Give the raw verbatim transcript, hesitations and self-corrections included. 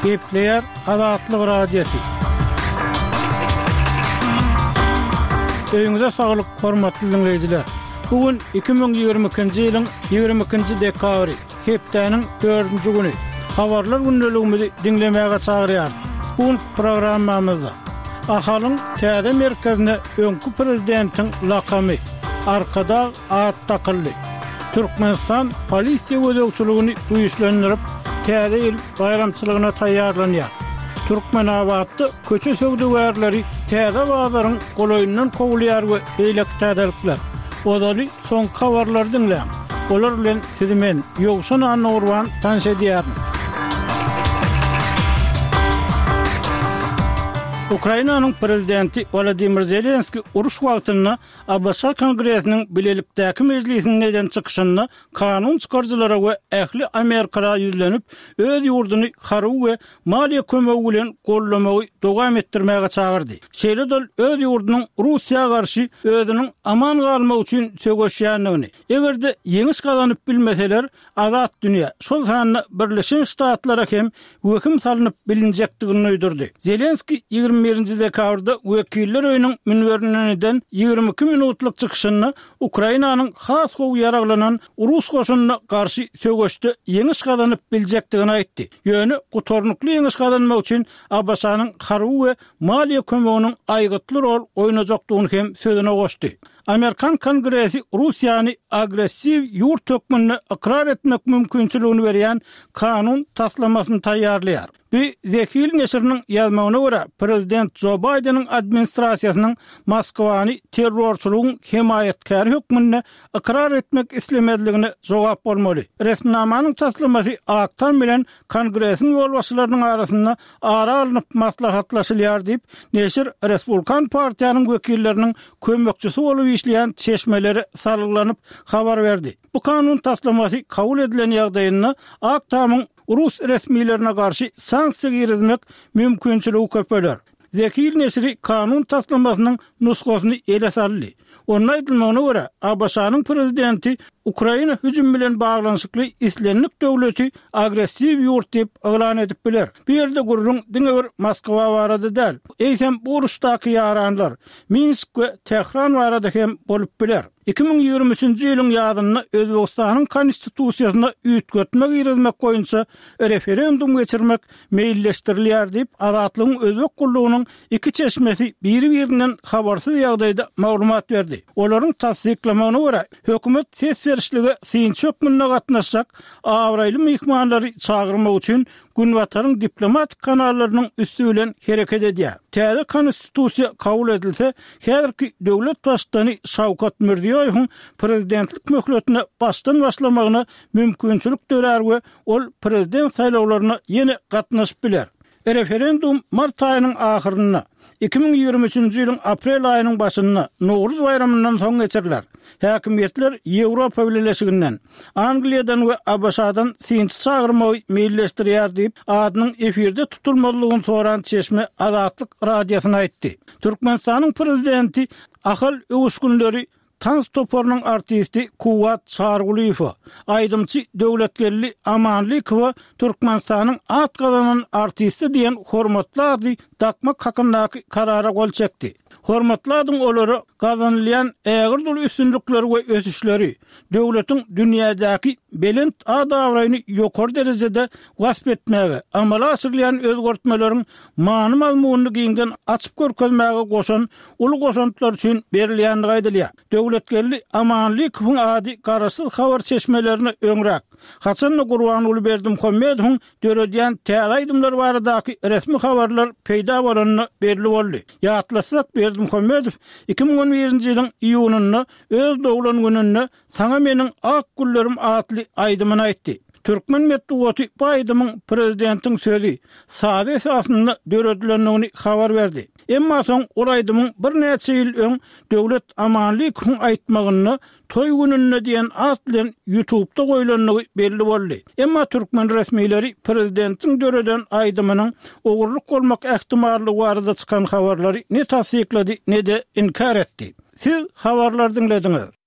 Gepleyer Azatlyk Radiosu. Öýüňize saglyk, hormatly dinleýijiler. Bugün iki bin ýygrimi ikinji ýylyň ýygrimi ikinji dekabry, hepdeniň dördünji güni. Habarlar gündeligimizi dinlemäge çagyrýar. Bu programmamyzda ahalyň täze merkezine öňkü prezidentiň lakamy arkada at takyldy. Türkmenistan polisiýa gözegçiligini güýçlendirip täze ýyl bayramçylygyna taýýarlanýar. Türkmenabadda köçe söwdegärleri täze bazaryň golaýyndan kowulýar we eýlek täzelikler. Odaly son habarlar dinleýän. Olar bilen sizi men Ýogşan Anurwan tanış edýär. Ukrainanyň prezidenti Volodymyr Zelenski uruş wagtyna A B S Kongresiniň bilelikdäki mejlisininden çykyşyny kanun çykarjylara we ähli Amerikala ýüzlenip öz ýurduny haryw we maliýe kömegi bilen gollamagy dowam etdirmäge çagyrdy. Şeýle-de öz ýurdunyň Russiýa garşy özüniň aman galmagy üçin sögeşýändigini, egerde ýeňiş gazanyp bilmeseler azat dünýä şol sanyny Birleşen Ştatlara hem höküm salynyp bilinjekdigini öýdürdi. Zelenski ýygrimi birinji dekabrda Wekiller öýüniň minberinden ýygrimi iki minutlyk çykyşyny Ukrainanyň has gowy ýaraglanan Rus goşunyna garşy sögeşde ýeňiş gazanyp biljekdigini aýtdy. Ýöne gutornukly ýeňiş gazanmak üçin A B S-nyň haryw we maliýe kömeginiň aýgytly rol oýnajakdygyny hem sözüne goşdy. Amerikan Kongresi Russiýany agressiv ýurt tökmenine ikrar etmek mümkinçiligini berýän kanun taslamasyny taýýarlaýar. Bu Zekil Neşriniň ýazmagyna görä, prezident Joe Biden'in administrasiýasynyň Moskwany terrorçylygyň himayetkary hökmüne ikrar etmek islemezligine jogap bolmaly. Resmnamanyň taslamasy aktan bilen Kongresiň ýolbaşçylarynyň arasynda ara alınıp maslahatlaşylýar diýip Neşr Respublikan partiýanyň wekilleriniň kömekçisi bolup işleyen çeşmeleri sarıllanıp habar verdi. Bu kanun taslaması kabul edilen ýagdaýynda Aktamyň Rus resmilerine karşı sanksiýa girizmek mümkinçiligi köpeler. Zekil Neşri kanun taslamasynyň nusgasyny ele saldy. Onun aýdylmagyna görä, A B S-nyň prezidenti Ukraina hüjüm bilen baglanyşykly Islemlik döwleti agressiv ýurt diýip elan edip biler. Bu ýerde gurrun diňe bir Moskwa barada däl. Eýsem bu uruşdaky ýaranlar Minsk we Tehran barada hem bolup biler. iki bin ýygrimi üçinji ýylyň ýazyny Özbegistanyň konstitusiýasyna üýtgetmek ýermek boýunça referendum geçirmek meýilleşdirilýär diýip azatlygyň özbek gullugynyň iki çeşmesi biri-birinden habarsyz ýagdaýda maglumat berdi. Olaryň tasdiklamagyna görä, hökümet ses berişligi synçy hökmüne gatnaşjak awraýly mehmanlary çagyrmak üçin günwataryň diplomatik kanallarynyň üstü bilen hereket edýär. Täze konstitusiýa kabul edilse, häzirki döwlet başçyny Şawkat Mirziýowyň prezidentlik möhletine başdan başlamagyna mümkinçilik dörer we ol prezident saýlawlaryna ýene gatnaşyp biler. Referendum mart aýynyň ahyryna iki bin ýygrimi üçinji ýylyň aprel aýynyň başyna Nowruz bayramyndan soň geçiriler. Häkimetler Ýewropa Birleşiginden, Angliýadan we A B S-dan synçy çagyrmagy meýilleşdirýär diýip adynyň efirde tutulmalygyny soran çeşme Azatlyk radiosyna aýtdy. Türkmenistanyň prezidenti Ahal Öwüşgünleri Tans topornyň artisti Kuwat Çarguliýew, aýdymçy döwletgelli Amanlykow Türkmenistanyň at gazanan artisti diýen hormatly ady takmak hakyndaky karara gol çekdi. Hormatly adyň olary gazanylýan ägir dolu üstünlikleri we ösüşleri döwletiň dünýädäki belent adawraýyny ýokary derejede gasp etmäge, amala asyrlayan özgörtmelerin many mazmunyny giňden açyp görkezmäge goşan uly goşantylar üçin berilýändigi aýdylýar. Döwletgelli Amanlykowyň ady garasyz habar çeşmelerini öňrek. Haçanly Gurban Ulyberdim Hemmedowyň döredýän täze aýdymlar baradaky resmi habarlar peýda bolanyny belli boldy. Ýatlasak Berdim Hemmedow iki bin on birinji ýylyň iýunyna öz dowlan gününe "Saňa meniň ak gullarym" atly aýdymyny aýtdy. Türkmen medeniýeti Baýdymyň prezidentiň sözi sady esasynda döredilendigini habar berdi. Emma soň olaýdymyň bir näçe ýyl öň döwlet Amanlykowyň aýtmagyny toy gününe diýen at bilen YouTube'da goýulandygy belli boldy. Emma türkmen resmileri prezidentiň döreden aýdymynyň ogurluk bolmak ähtimallygy barada çykan habarlary ne tasdiklady ne de inkar etdi. Siz habarlar dinlediňiz.